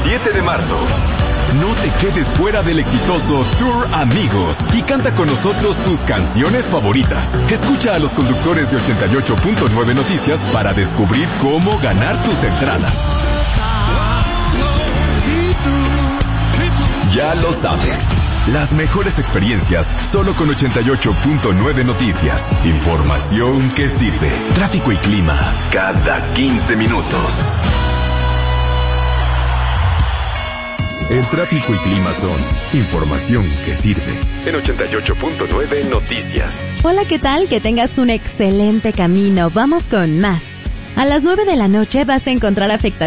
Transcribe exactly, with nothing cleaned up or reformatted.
siete de marzo. No te quedes fuera del exitoso Tour Amigos y canta con nosotros tus canciones favoritas. Escucha a los conductores de ochenta y ocho punto nueve Noticias para descubrir cómo ganar tus entradas. Ya lo sabes, las mejores experiencias solo con ochenta y ocho punto nueve Noticias. Información que sirve. Tráfico y clima cada quince minutos. El tráfico y clima son información que sirve. En ochenta y ocho punto nueve Noticias. Hola, ¿qué tal? Que tengas un excelente camino. Vamos con más. A las nueve de la noche vas a encontrar afectación